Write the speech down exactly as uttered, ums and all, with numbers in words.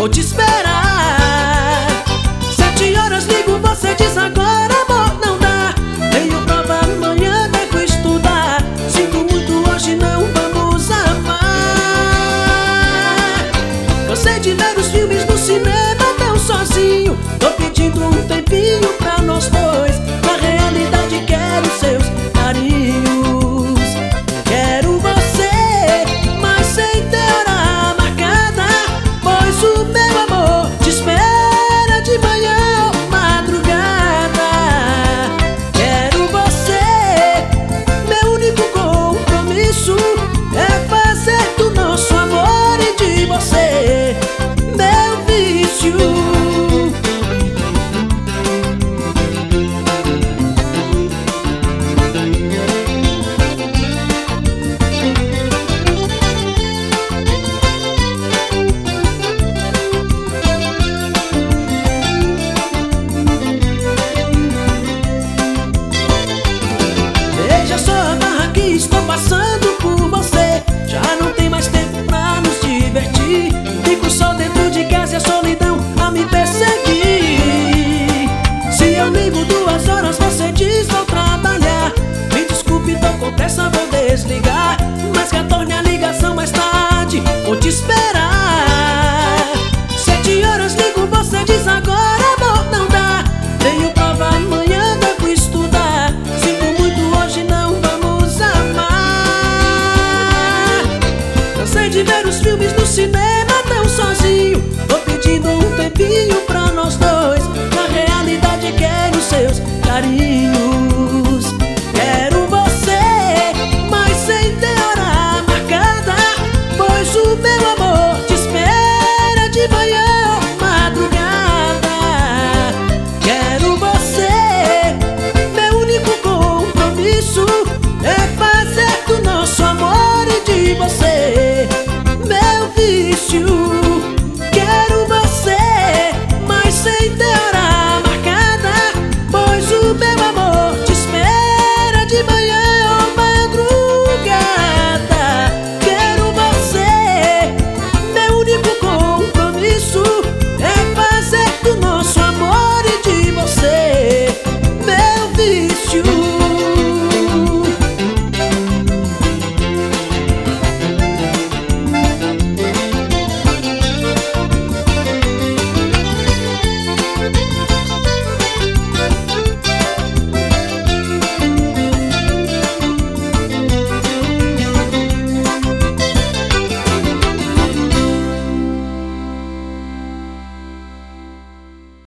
vou te esperar. Sete horas ligo, você diz agora, amor, não dá. Tenho prova amanhã, devo estudar. Sinto muito, hoje não vamos amar. Cansei de ver os filmes no cinema tão sozinho. Tô pedindo um tempinho pra nós dois.